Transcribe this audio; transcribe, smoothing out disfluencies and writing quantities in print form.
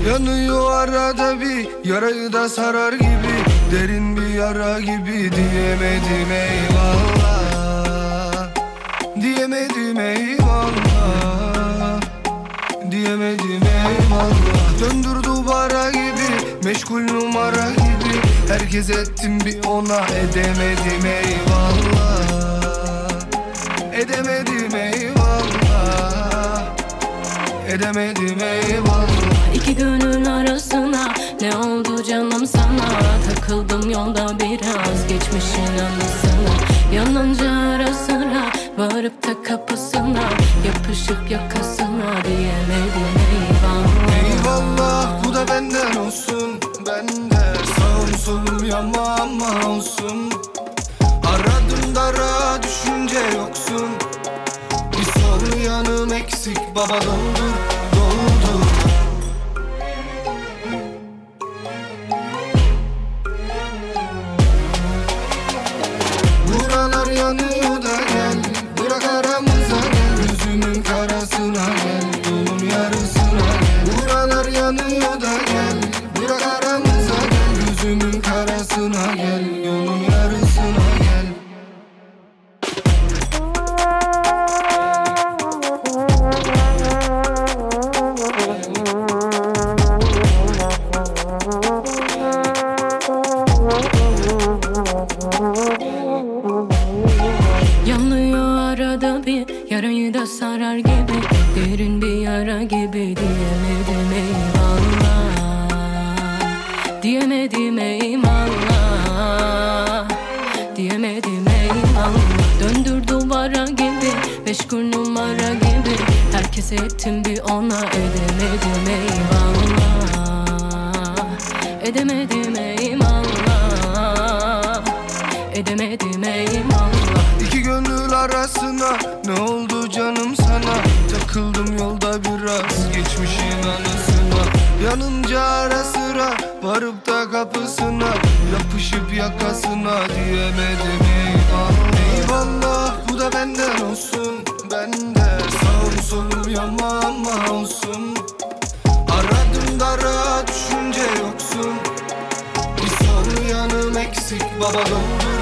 Yanıyor arada bir, yarayı da sarar gibi, derin bir yara gibi. Diyemedim eyvallah, diyemedim eyvallah, diyemedim eyvallah. Döndür duvara gibi, meşgul numara gibi, herkes ettim bir ona. Edemedim eyvallah, edemedim eyvallah, edemedim eyvallah. İki gönül arasına ne oldu canım sana? Takıldım yolda biraz, geçmişin anısına. Yanınca ara sıra varıp da kapısına, yapışıp yakasına. Diyemedim eyvallah. Eyvallah, bu da benden olsun. Ben de sağım solum yamama olsun. Aradım dara düşünce yoksun. Bir sol yanım eksik baba, doldur doldur. Buralar yanıyor da gel, bırak aramıza gel. Gözümün karasına gel, yolun yarısına gel. Buralar yanıyor da gel, bırak aramıza gel. Gözümün karasına gel, yolun yarısına gel. Yanıyor arada bir, yarayı da sarar gibi, derin bir yara gibi. Diyemedim eyvallah, diyemedim eyvallah, diyemedim eyvallah. Döndür duvara gibi, meşgul numara gibi, herkes ettim bir ona. Edemedim eyvallah, edemedim eyvallah, edemedim eyvallah. İki gönül arasına ne oldu canım sana? Takıldım yolda biraz, geçmişin anısına. Yanınca ara sıra varıp da kapısına, yapışıp yakasına. Diyemedim eyvallah. Eyvallah, bu da benden olsun. Ben de sağım solum yamama olsun. Aradım dara düşünce yoksun. Bir sol yanım eksik baba, doldur